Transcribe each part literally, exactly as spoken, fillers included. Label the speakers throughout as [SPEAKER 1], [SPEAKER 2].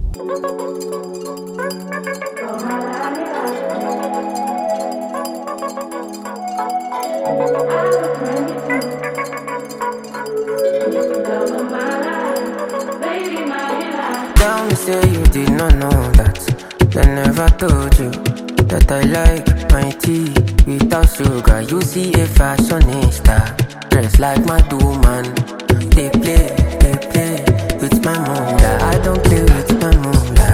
[SPEAKER 1] Tell me, say you did not know that. They never told you that I like my tea without sugar. You see a fashionista dressed like my man. They play, they play with my moolah. I don't play with my moolah.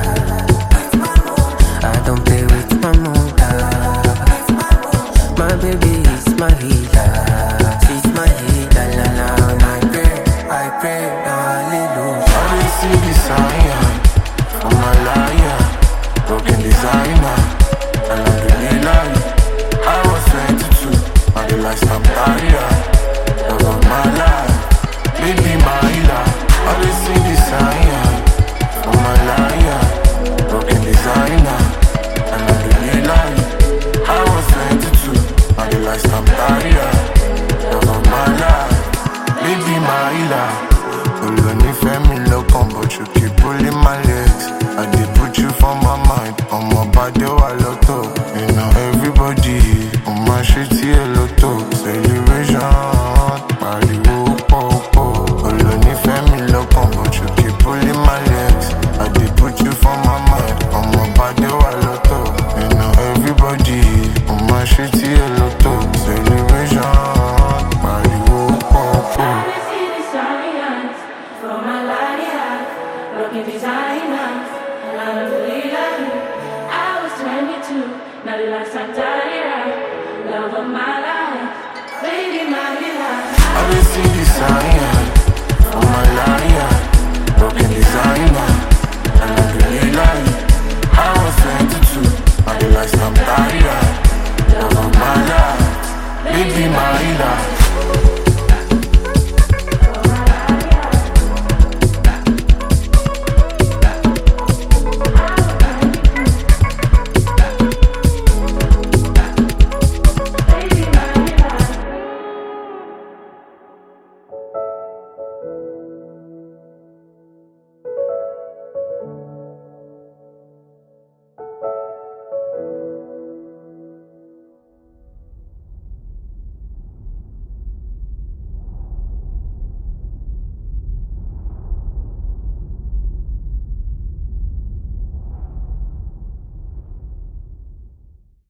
[SPEAKER 1] I don't play with my moolah. My baby is my healer. She's my healer. La la, and I pray, I pray, hallelujah.
[SPEAKER 2] I didn't see the sign for my liar, broken designer, and I'm really lying. I was twenty-two, and the lifestyle barrier, love of my life, baby my healer. I didn't see the sign for my liar, broken designer, and I'm really lying. I was twenty-two, and the lifestyle barrier, love of my life, baby my healer. Only me looking, but you keep pulling my legs. I did put you for my mind. On my body, I lotto. You know everybody on my shit here, lotto. Celebration, party, whoa, oh, oh. Only me looking, but you keep pulling my legs. I did put you for my mind. On my body, I lotto. You know everybody on my shit here, lotto. Celebration, party, whoa, oh, oh.
[SPEAKER 3] Broken designers, and I don't believe you. I was twenty-two, now the life's I'm tired. Love of my life, baby, my life.
[SPEAKER 2] I didn't see